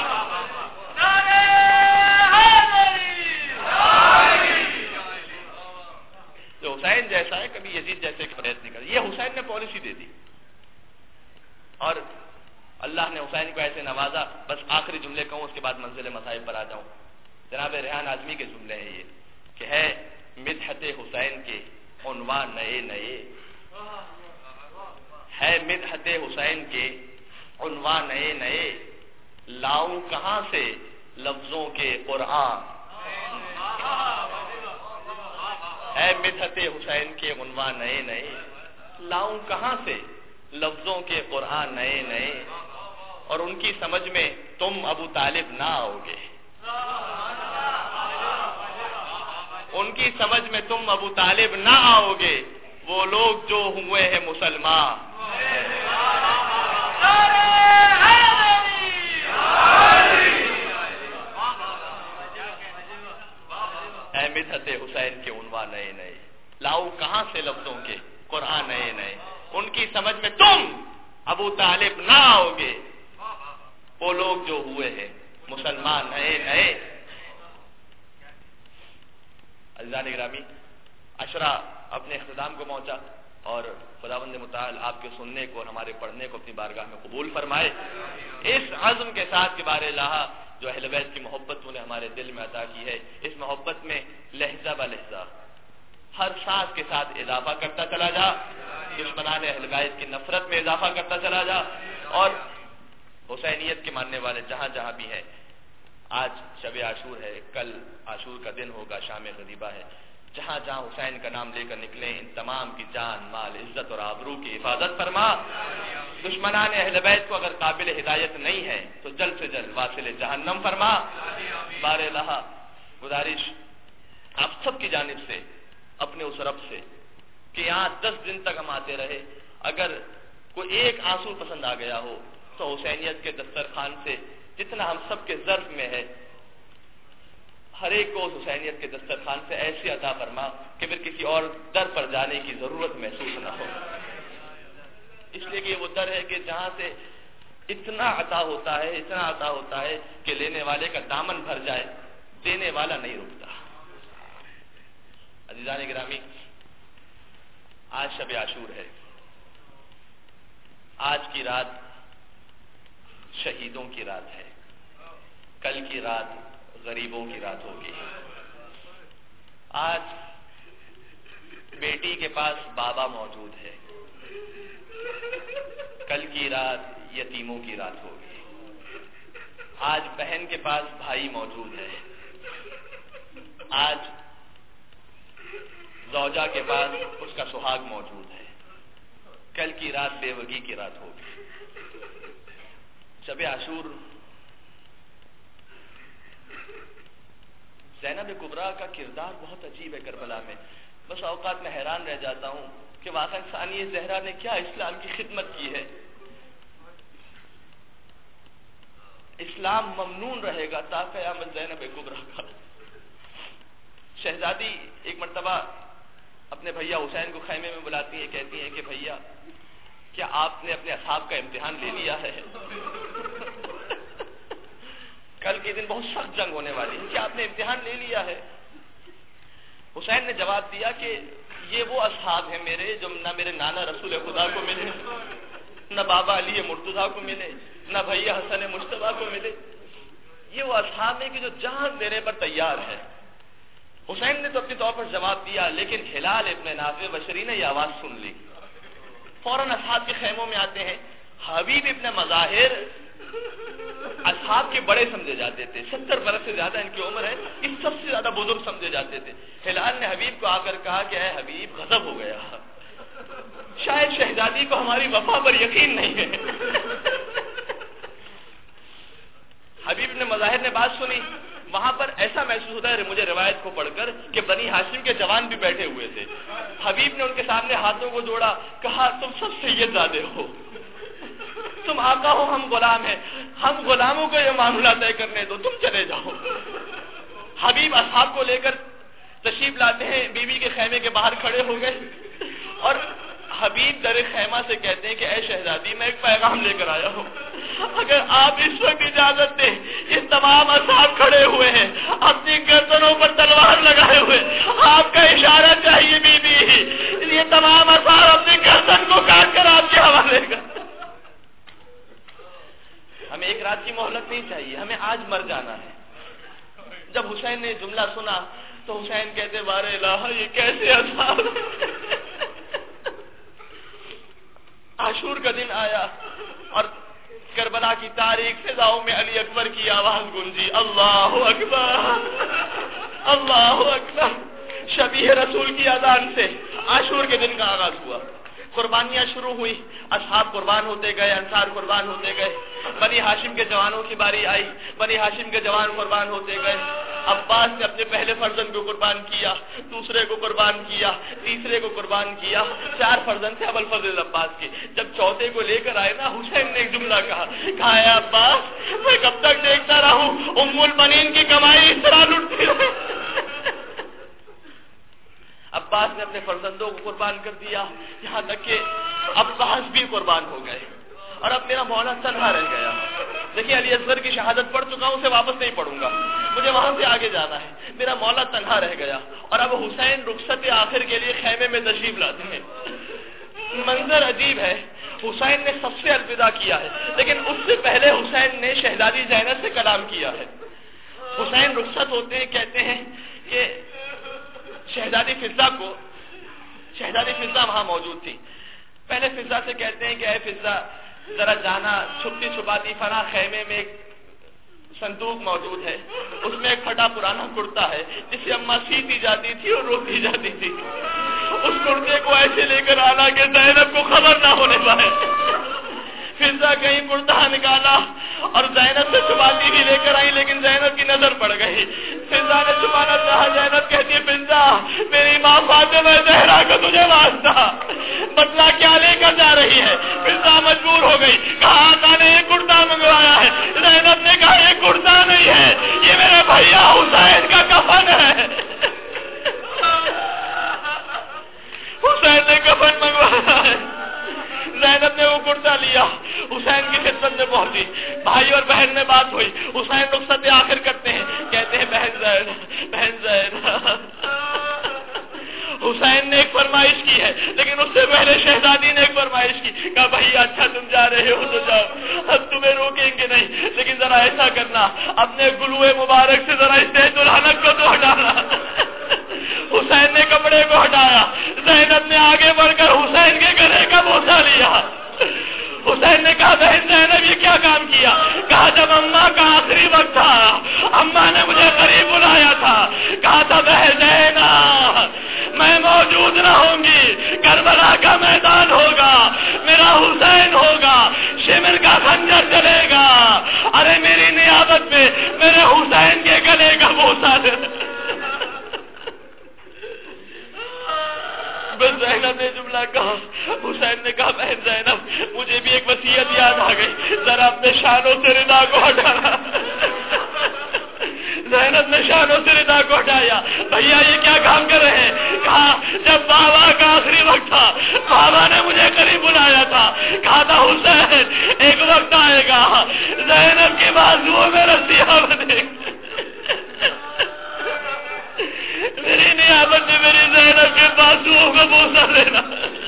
جو حسین جیسا ہے کبھی یزید جیسے کی بیعت نہیں کرتا۔ یہ حسین نے پالیسی دے دی، اور اللہ نے حسین کو ایسے نوازا۔ بس آخری جملے کہوں اس کے بعد منزل مصائب پر آ جاؤں۔ جناب ریحان اعظمی کے جملے ہیں یہ کہ ہے مدحت حسین کے عنوان نئے نئے، ہے مدحت حسین کے عنوان نئے نئے، لاؤں کہاں سے لفظوں کے قرآن، ہے مدحت حسین کے عنوان نئے نئے، لاؤں کہاں سے لفظوں کے قرآن نئے نئے، اور ان کی سمجھ میں تم ابو طالب نہ آؤ گے، ان کی سمجھ میں تم ابو طالب نہ آؤ گے، وہ لوگ جو ہوئے ہیں مسلمان۔ اے مدحت حسین کے عنوان نئے نئے، لاؤ کہاں سے لفظوں کے قرآن نئے نئے، ان کی سمجھ میں تم ابو طالب نہ آؤ گے، وہ لوگ جو ہوئے ہیں مسلمان نئے نئے۔ عزیزان گرامی، عشرہ اپنے اختتام کو پہنچا، اور خداوند متعال آپ کے سننے کو اور ہمارے پڑھنے کو اپنی بارگاہ میں قبول فرمائے۔ اس عزم کے ساتھ کہ بار الہ جو اہل بیت کی محبت انہیں ہمارے دل میں عطا کی ہے، اس محبت میں لہجہ بہ لہجہ ہر سانس کے ساتھ اضافہ کرتا چلا جا، دشمنان اہل بیت کی نفرت میں اضافہ کرتا چلا جا، اور حسینیت کے ماننے والے جہاں جہاں بھی ہیں، آج شب عاشور ہے، کل عاشور کا دن ہوگا، شام غریبہ ہے، جہاں جہاں حسین کا نام لے کر نکلیں ان تمام کی جان مال عزت اور آبرو کی حفاظت فرما۔ دشمنان اہل بیت کو اگر قابل ہدایت نہیں ہے تو جلد سے جلد واصل جہنم فرما۔ بار الہ گزارش آپ سب کی جانب سے اپنے اس رب سے کہ یہاں 10 دن تک ہم آتے رہے، اگر کوئی ایک آنسو پسند آ گیا ہو تو حسینیت کے دسترخوان سے جتنا ہم سب کے ظرف میں ہے، ہر ایک کو اس حسینیت کے دسترخوان سے ایسی عطا فرما کہ پھر کسی اور در پر جانے کی ضرورت محسوس نہ ہو، اس لیے کہ وہ در ہے کہ جہاں سے اتنا عطا ہوتا ہے، اتنا عطا ہوتا ہے کہ لینے والے کا دامن بھر جائے، دینے والا نہیں رکتا۔ عزیزان گرامی، آج شب عاشور ہے، آج کی رات شہیدوں کی رات ہے، کل کی رات غریبوں کی رات ہوگی۔ آج بیٹی کے پاس بابا موجود ہے، کل کی رات یتیموں کی رات ہوگی۔ آج بہن کے پاس بھائی موجود ہے، آج زوجہ کے پاس اس کا سہاگ موجود ہے، کل کی رات بیوگی کی رات ہوگی۔ شب عاشور زینب کبریٰ کا کردار بہت عجیب ہے کربلا میں، بس اوقات میں حیران رہ جاتا ہوں کہ واقعا ثانیہ زہرا نے کیا اسلام کی خدمت کی ہے۔ اسلام ممنون رہے گا تا قیامت زینب کبریٰ کا۔ شہزادی ایک مرتبہ اپنے بھیا حسین کو خیمے میں بلاتی ہیں، کہتی ہیں کہ بھیا کیا آپ نے اپنے اصحاب کا امتحان لے لیا ہے؟ کل کے دن بہت سخت جنگ ہونے والی ہے، کیا آپ نے امتحان لے لیا ہے؟ حسین نے جواب دیا کہ یہ وہ اصحاب ہیں میرے جو نہ میرے نانا رسول خدا کو ملے، نہ بابا علی مرتضیٰ کو ملے، نہ بھیا حسن مجتبیٰ کو ملے، یہ وہ اصحاب ہیں کہ جو جان دینے پر تیار ہے۔ حسین نے تو اپنے طور پر جواب دیا، لیکن ہلال ابن نافع بشری نے یہ آواز سن لی، فوراً اصحاب کے خیموں میں آتے ہیں، حبیب ابن مظاہر اصحاب کے بڑے سمجھے جاتے تھے، 70 برس سے زیادہ ان کی عمر ہے، اس سب سے زیادہ بزرگ سمجھے جاتے تھے۔ ہلال نے حبیب کو آ کر کہا کہ اے حبیب غضب ہو گیا، شاید شہزادی کو ہماری وفا پر یقین نہیں ہے۔ حبیب نے مظاہر نے بات سنی، وہاں پر ایسا محسوس ہوتا ہے مجھے روایت کو پڑھ کر کہ بنی ہاشم کے جوان بھی بیٹھے ہوئے تھے۔ حبیب نے ان کے سامنے ہاتھوں کو جوڑا، کہا تم سب سید زادے ہو، تم آقا ہو، ہم غلام ہیں، ہم غلاموں کو یہ معاملہ طے کرنے دو، تم چلے جاؤ۔ حبیب اصحاب کو لے کر تشریف لاتے ہیں، بیوی کے خیمے کے باہر کھڑے ہو گئے اور حبیب در خیمہ سے کہتے ہیں کہ اے شہزادی میں ایک پیغام لے کر آیا ہوں، اگر آپ اس وقت اجازت دیں، یہ تمام اصحاب کھڑے ہوئے ہیں اپنی گردنوں پر تلوار لگائے ہوئے، آپ کا اشارہ چاہیے بی بی، یہ تمام اصحاب اپنی گردن کو کاٹ کر آپ کے حوالے کر۔ ہمیں ایک رات کی مہلت نہیں چاہیے، ہمیں آج مر جانا ہے۔ جب حسین نے جملہ سنا تو حسین کہتے بار الہ یہ کیسے اصحاب۔ عاشور کا دن آیا اور کربلا کی تاریخ فضاؤں میں علی اکبر کی آواز گونجی، اللہ اکبر اللہ اکبر۔ شبیہ رسول کی اذان سے عاشور کے دن کا آغاز ہوا، قربانیاں شروع ہوئی، اصحاب قربان ہوتے گئے، انصار قربان ہوتے گئے، بنی ہاشم کے جوانوں کی باری آئی، بنی ہاشم کے جوان قربان ہوتے گئے۔ عباس نے اپنے پہلے فرزند کو قربان کیا، دوسرے کو قربان کیا، تیسرے کو قربان کیا، 4 فرزند تھے ابو الفضل عباس کے۔ جب چوتھے کو لے کر آئے نا، حسین نے ایک جملہ کہا اے عباس میں کب تک دیکھتا رہوں ام المنین کی کمائی اس طرح لٹتی رہے۔ عباس نے اپنے فرزندوں کو قربان کر دیا، یہاں تک کہ عباس بھی قربان ہو گئے اور اب میرا مولا تنہا رہ گیا۔ دیکھیے علی اصغر کی شہادت پڑھ چکا ہوں، اسے واپس نہیں پڑھوں گا، مجھے وہاں سے آگے جانا ہے۔ میرا مولا تنہا رہ گیا اور اب حسین رخصت آخر کے لیے خیمے میں تشریف لاتے ہیں۔ منظر عجیب ہے، حسین نے سب سے الوداع کیا ہے، لیکن اس سے پہلے حسین نے شہزادی زینب سے کلام کیا ہے۔ حسین رخصت ہوتے ہیں، کہتے ہیں کہ شہزادی فضہ وہاں موجود تھی۔ پہلے فضہ سے کہتے ہیں کہ اے فضہ ذرا جانا، چھپتی چھپاتی فنا خیمے میں ایک صندوق موجود ہے، اس میں ایک پھٹا پرانا کرتا ہے جسے اماں سیتی جاتی تھی اور روتی جاتی تھی، اس کرتے کو ایسے لے کر آنا کہ زینب کو خبر نہ ہونے پائے۔ فضہ کہیں کرتا نکالا اور زینب سے چھپاتی بھی لے کر آئی، لیکن زینب کی نظر پڑ گئی۔ فضہ نے چھپانا چاہا، زینب کہتی ہے فضہ میری ماں فاطمہ زہرا کا تجھے واسطہ، بتلا کیا لے کر جا رہی ہے۔ فضہ مجبور ہو گئی، کہا آقا نے ایک کرتا منگوایا ہے۔ زینب نے کہا یہ کرتا نہیں ہے، یہ میرے بھیا حسین کا کفن ہے۔ حسین نے کفن منگوایا ہے۔ زینب نے وہ کرتا لیا، حسین کی خدمت میں پہنچی، بھائی اور بہن میں بات ہوئی، حسین رخصت آخر کرتے ہیں، کہتے ہیں بہن زینب۔ حسین نے ایک فرمائش کی ہے، لیکن اس سے پہلے شہزادی نے ایک فرمائش کی، کہا بھائی اچھا تم جا رہے ہو تو جاؤ، اب تمہیں روکیں گے نہیں، لیکن ذرا ایسا کرنا اپنے گلوئے مبارک سے ذرا استیج الحنک کو تو ہٹانا۔ حسین نے کپڑے کو ہٹایا، زینب نے آگے بڑھ کر حسین کے گلے کا بوسہ لیا۔ حسین نے کہا بہن زینب یہ کیا کام کیا؟ کہا جب اماں کا آخری وقت تھا، اماں نے مجھے قریب بلایا تھا، کہا تھا بہن زینب میں موجود نہ ہوں گی، کربلا کا میدان ہوگا، میرا حسین ہوگا، شمر کا خنجر چلے گا، ارے میری نیابت میں میرے حسین کے گلے کا بوسہ دے۔ زینب نے جملہ کہا، حسین نے کہا بہن زینب مجھے بھی ایک وصیت یاد آ گئی، ذرا اپنے شانوں سے ردا کو ہٹانا۔ زینب نے شانوں سے ردا کو ہٹایا، بھیا یہ کیا کام کر رہے ہیں؟ کہا جب بابا کا آخری وقت تھا، بابا نے مجھے قریب بلایا تھا، کہا تھا حسین ایک وقت آئے گا زینب کے بازوؤں میں رسیاں بنے گی، میری نیابت میں میری زینب کے بازوؤں کا بوسہ لینا۔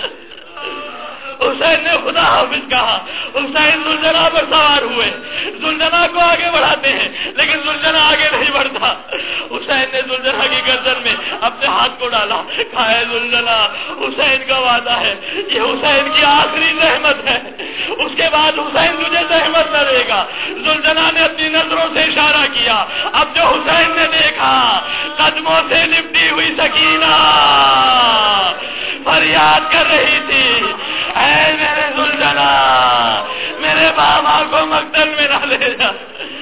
حسین نے خدا حافظ کہا، حسین زلجنا پر سوار ہوئے، زلجنا کو آگے بڑھاتے ہیں لیکن زلجنا آگے نہیں بڑھتا۔ حسین نے زلجنا کی گردن میں اپنے ہاتھ کو ڈالا، کہا اے ذوالجلال حسین کا وعدہ ہے، یہ حسین کی آخری زحمت ہے، اس کے بعد حسین تجھے زحمت نہ دے گا۔ ذوالجلال نے اپنی نظروں سے اشارہ کیا، اب جو حسین نے دیکھا قدموں سے لپٹی ہوئی سکینہ فریاد کر رہی تھی، اے میرے ذوالجلال میرے بابا کو مقتل میں نہ لے جا۔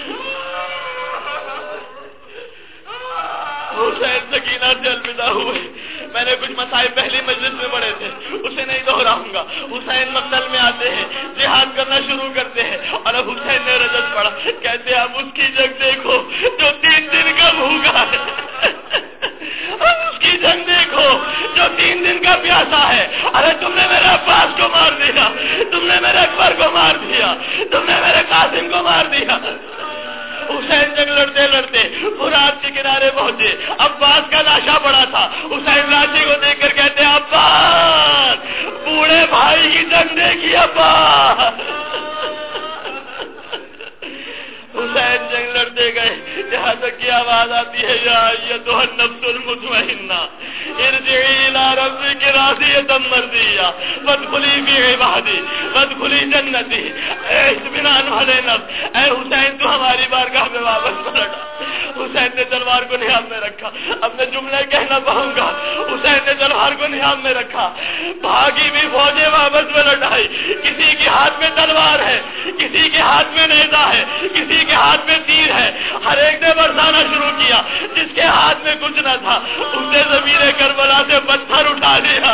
حسین سکینہ سے الوداع ہوئے۔ میں نے کچھ مسائل پہلی مجلس میں پڑھے تھے، اسے نہیں دہراؤں گا۔ حسین مقتل میں آتے ہیں، جہاد کرنا شروع کرتے ہیں، اور اب حسین نے رجت پڑھا، کہتے ہیں اب اس کی جنگ دیکھو جو 3 دن کا بھوکا ہے، اب اس کی جنگ دیکھو جو 3 دن کا پیاسا ہے۔ ارے تم نے میرے عباس کو مار دیا، تم نے میرے اکبر کو مار دیا، تم نے میرے قاسم کو مار دیا۔ حسین جنگ لڑتے لڑتے فرات کے کنارے پہنچے، عباس کا لاشا پڑا تھا، حسین لاشے کو دیکھ کر کہتے ہیں عباس بوڑھے بھائی کی جنگ دیکھی عباس۔ حسین جنگ لڑتے گئے، یہاں تک کی آواز آتی ہے یا ایتھا النفس المطمئنہ ارجعی الی ربک راضیۃ مرضیہ فادخلی فی عبادی وادخلی جنتی۔ اے اطمینان والے نفس، اے حسین تو ہماری بارگاہ میں واپس پلٹ۔ حسین نے تلوار کو نیام میں رکھا، اب میں جملے کہنا پاؤں گا، حسین نے تلوار کو نیام میں رکھا، بھاگی بھی فوجیں واپس پلٹ آئی، کسی کے ہاتھ میں تلوار ہے، کسی کے ہاتھ میں نیزہ ہے، کسی کے ہاتھ میں تیر ہے، ہر ایک نے برسانا شروع کیا، جس کے ہاتھ میں کچھ نہ تھا اس نے زمین کربلا سے پتھر اٹھا لیا،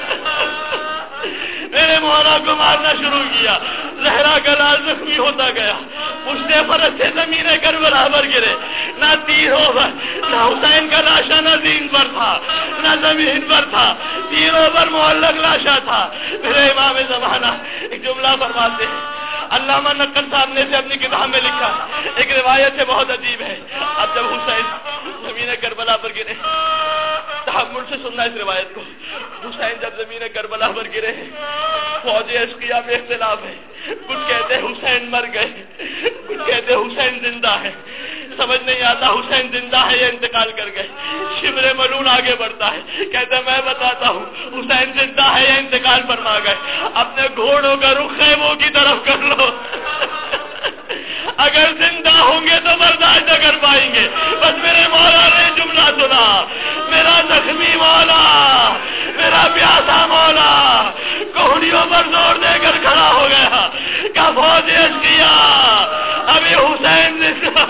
میرے مولا کو مارنا شروع کیا، زہرا کا لال زخمی ہوتا گیا، پشتے فرس سے زمین کربلا پر گرے، نہ تیروں پر، نہ حسین کا لاشا نہ زین پر تھا نہ زمین پر تھا، تیروں پر معلق لاشا تھا۔ میرے امام زمانہ ایک جملہ فرماتے ہیں، علامہ نقل صاحب نے اسے اپنی کتاب میں لکھا، ایک روایت سے بہت عجیب ہے۔ اب جب حسین زمین کربلا پر گرے، تحمل سے سننا اس روایت کو، حسین جب زمین کربلا پر گرے، فوج اشقیاء میں اختلاف ہے، کچھ کہتے ہیں حسین مر گئے، کچھ کہتے ہیں حسین زندہ ہے، سمجھ نہیں آتا حسین زندہ ہے یا انتقال کر گئے۔ شبر ملون آگے بڑھتا ہے، کہتا ہے میں بتاتا ہوں حسین زندہ ہے یا انتقال فرما گئے، اپنے گھوڑوں کا رخ خیموں کی طرف کر لو، اگر زندہ ہوں گے تو برداشت نہ کر پائیں گے۔ بس میرے مولا نے جملہ سنا، میرا زخمی مولا، میرا پیاسا مولا کوہنیوں پر زور دے کر کھڑا ہو گیا کہ فوج اشقیاء ابھی حسین زندہ۔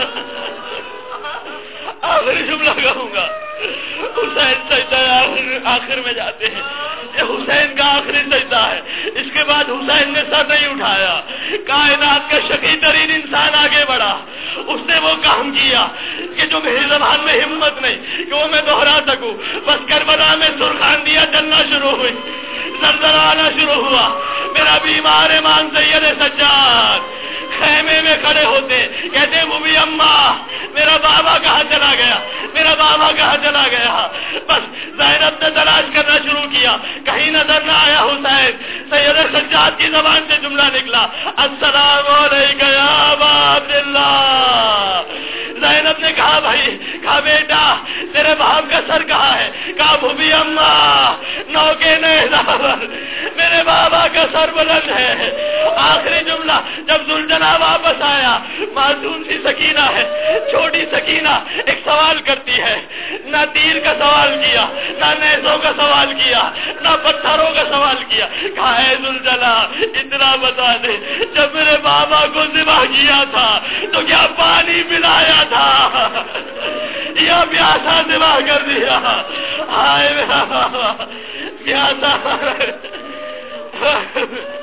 آخری جملہ کہوں گا، حسین سجدہ آخر میں جاتے ہیں، یہ حسین کا آخری سجدہ ہے، اس کے بعد حسین نے سر نہیں اٹھایا، کائنات کا شقی ترین انسان آگے بڑھا، اس نے وہ کام کیا کہ جو میری زبان میں ہمت نہیں کہ وہ میں دہرا سکوں، بس کربلا میں سرخان دیا چلنا شروع ہوئی، زلزلہ آنا شروع ہوا، میرا بیمار ایمان سید سجاد خیمے میں کھڑے ہوتے کہتے وہ بھی اماں میرا بابا کہاں چلا گیا، میرا بابا کہاں چلا گیا۔ بس زینب نے تلاش کرنا شروع کیا، کہیں نظر نہ آیا حسین، سید سجاد کی زبان سے جملہ نکلا، السلام علیکم یا ابا عبداللہ۔ زینب نے کہا بھائی، کہا بیٹا تیرے باپ کا سر کہاں ہے، کہا وہ بھی اماں نوکے نیزہ میرے بابا کا سر بلند ہے۔ آخری جملہ جب ذوالجلال واپس آیا، معصوم سی سکینہ ہے، چھوٹی سکینہ ایک سوال کرتی ہے، نہ تیر کا سوال کیا، نہ نیزوں کا سوال کیا، نہ پتھروں کا سوال کیا، کہا اے ذوالجلال اتنا بتا دے جب میرے بابا کو ذبح کیا تھا تو کیا پانی پلایا تھا یا پیاسا ذبح کر دیا؟ ہائے میرا بابا پیاسا